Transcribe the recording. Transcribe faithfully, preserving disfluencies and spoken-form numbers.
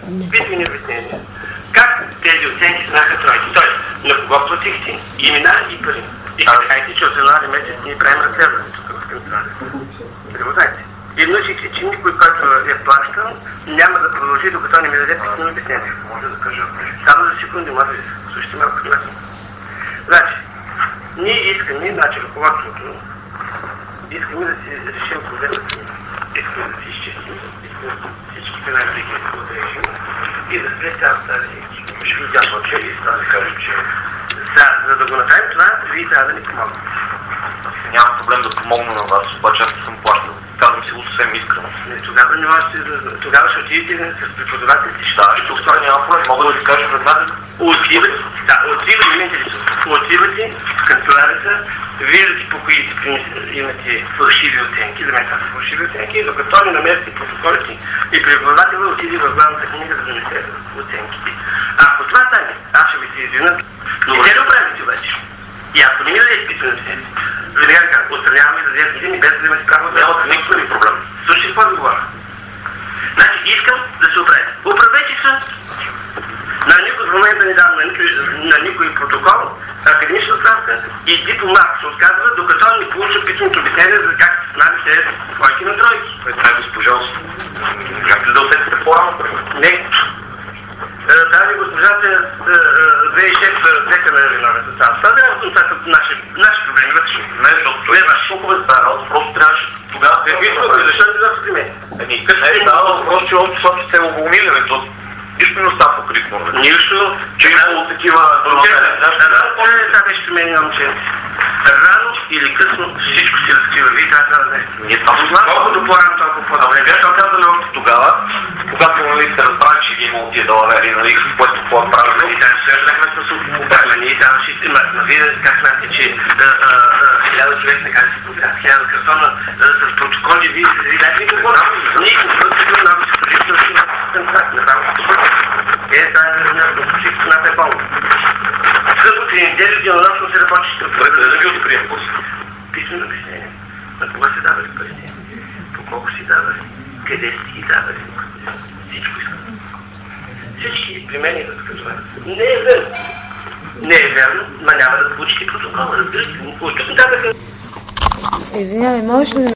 Писмени обяснения. Как тези оценки знаха тройки? Тоест, на кого платихте? Имена и пари. И казахте, че от януари месец ние правим разследване тук в канцеларията. Да го знаете. И научихте, че никой, който е плащал, няма да продължи, докато не ми даде писмени обяснения. Може да кажа. Само за секунди, може да слушайте малко внимателно. Значи, ние искаме, значи ръководството, искаме да си решим проблема си. Искаме да си изчистим, искаме всички финанси да решим и да спре цялата тази видясно, че и това да кажа, че за да го направим това, вие трябва да ни помогнете. Нямам проблем да помогна на вас, обаче аз не съм плащал. Казвам си го съвсем искрено. Тогава не можете, тогава ще отидете с преподавателите. Да, ще оставя, няма проблем. Мога да ви кажа веднага. Отивате, да, отивате, не интересува. Отивате в канцеларията, виждате по кои имате фалшиви оценки, за мен това са фалшиви оценки, докато не намерите протоколите и преподавателът отиде в главната книга да донесе оценките. Ако това стане, аз ще ви се извина, но не да правите обаче. И ако не ми дадете писмени, веднага как, отстраняваме за десет години, без да имате право да нямате никакви проблем. Слушайте какво ви говоря. Значи искам да се оправите. Управете се. На никой в момента не дам на никой, на никой протокол, академична справка и дипломат се отказва, докато не получа писменото обяснение за как се знали се двойки на тройки. Това е госпожа. Можете да усетите по-рано, примерно? Не. Тази госпожата взе и шеф взека на виновен състав. Това да е наши, наши проблеми вътрешни. Не, защото той е толкова старал, просто трябваше тогава... Е, вижте, защо не да се мен? Еми, къде не е дава въпрос, че от това сте уволнили, защото нищо не остава покрит, може да. Нищо, че имало такива... Рано ли сега беше мен на момченци? Рано или късно всичко си разкрива. Вие трябва да знаете. Ние това го знаем. Колкото по-рано, толкова по-добре. Вие ще казали още тогава, когато сте разбрали, че ги имало тия далавери, нали, което какво е правилно. И там ще разлехме с управа. Ние там ще... Вие как знаете, че хиляда човек така се подбрят, хиляда картона с протоколи, вие се видяхте и какво? Ние контролът много се служи с контракт, не само с е, тази цената е пълна. Събота и неделя денонощно се работи. Добре, да ги открием после. Писмено обяснение. На кога се давали парите? По колко си давали? Къде си ги давали? Всичко искам. Всички при мен идват казва. Не е верно. Не е верно, ма няма да получите протокола. Разбирате, от тук нататък. Извинявай, можеш ли да